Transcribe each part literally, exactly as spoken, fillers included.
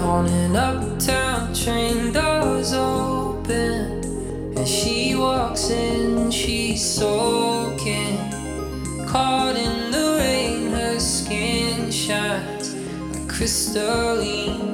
on an uptown train, doors open, and she walks in, she's soaking, caught in the rain, her skin shines like crystalline.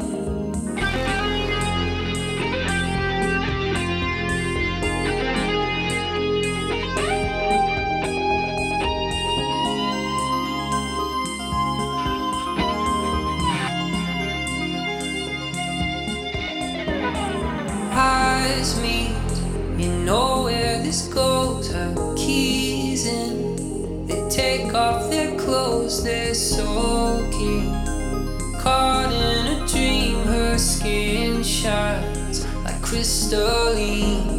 Eyes meet, you know where this goes. Her keys in, they take off their clothes, they're soaking, caught in a dream. Her skin shines like crystalline.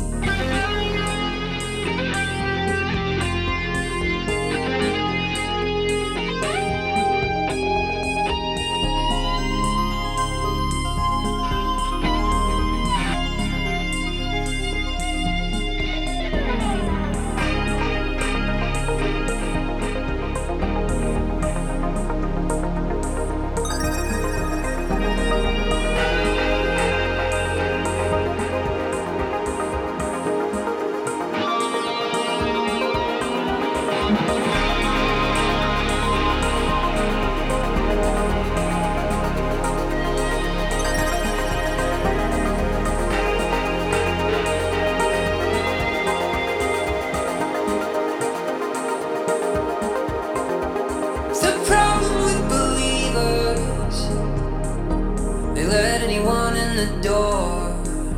Let anyone in the door.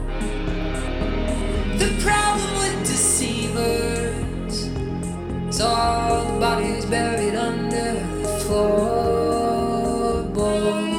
The problem with deceivers is all the bodies buried under the floorboards.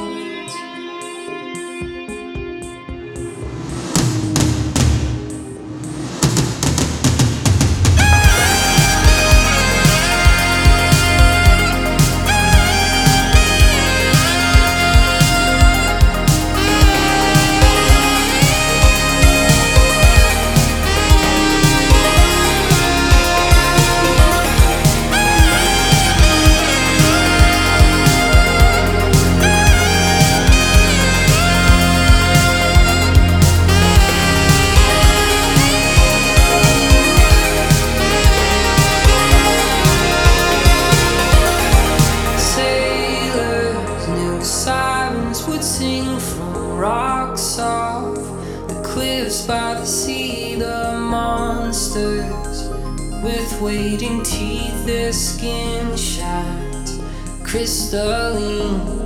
Would sing from rocks off the cliffs by the sea. The monsters with waiting teeth, their skin shines crystalline.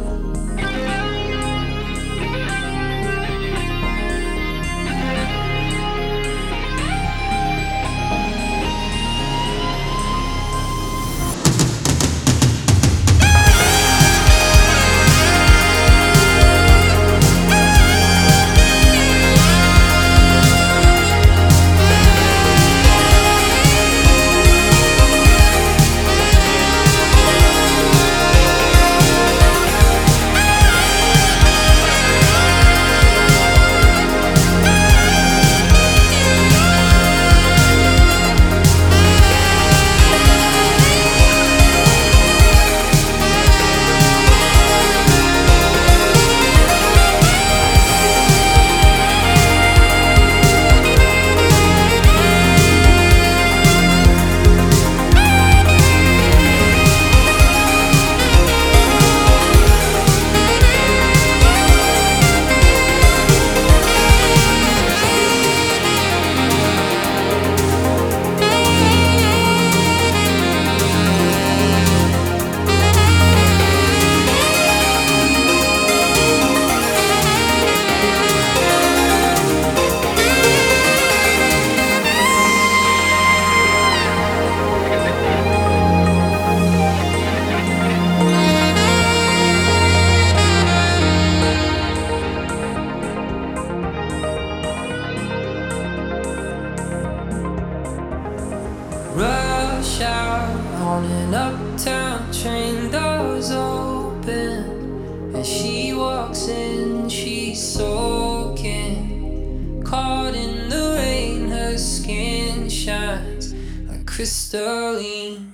Rush out on an uptown train, doors open, and she walks in, she's soaking, caught in the rain, her skin shines like crystalline.